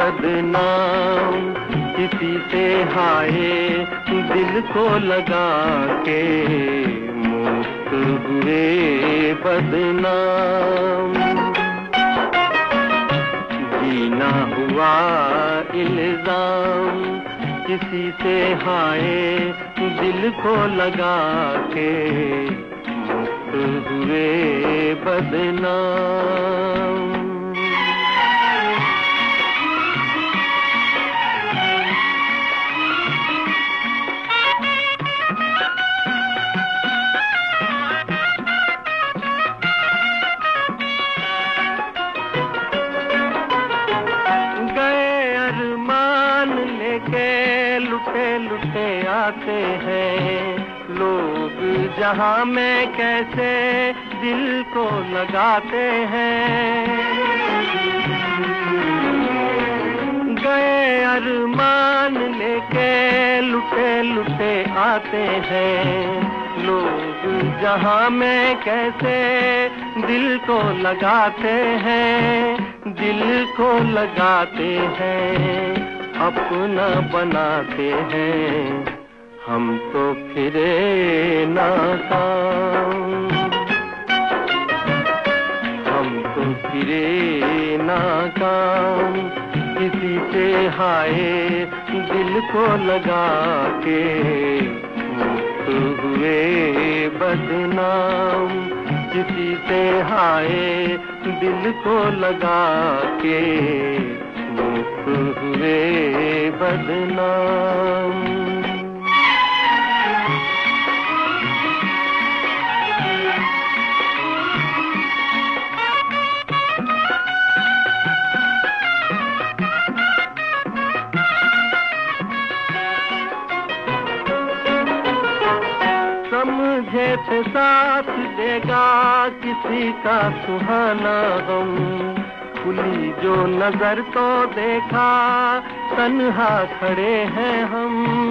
बदनाम, किसी से हाय दिल को लगा के मुक्त हुए बदनाम। जीना हुआ इल्जाम, किसी से हाय दिल को लगा के मुक्त हुए बदनाम। के लुटे लुटे आते हैं लोग जहां में कैसे दिल को लगाते हैं। गए अरमान लेके लुटे लुटे आते हैं लोग जहां में कैसे दिल को लगाते हैं, दिल को लगाते हैं, अपना बनाते हैं। हम तो फिरे नाकाम, हम तो फिरे नाकाम, किसी से हाय दिल को लगा के मुक्त हुए बदनाम, किसी से हाय दिल को लगा के मुक्त हुए बदनाम। समझे थे साथ देगा किसी का सुहाना गम, खुली जो नजर तो देखा तन्हा खड़े हैं हम।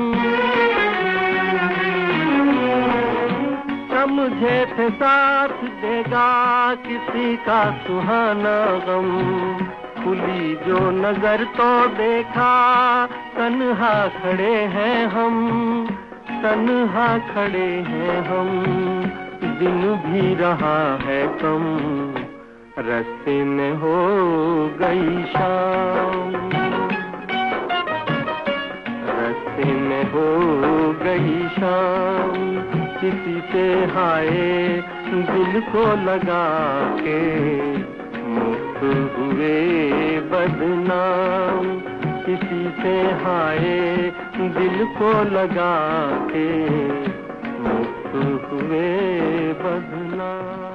समझे थे साथ देगा किसी का सुहाना गम, खुली जो नजर तो देखा तन्हा खड़े हैं हम, तन्हा खड़े हैं हम। दिन भी रहा है कम, रास्ते में हो गई शाम, रास्ते में हो गई शाम, किसी से हाय दिल को लगा के मुक्त हुए बदनाम, किसी से हाय दिल को लगा के मुक्त हुए बदनाम।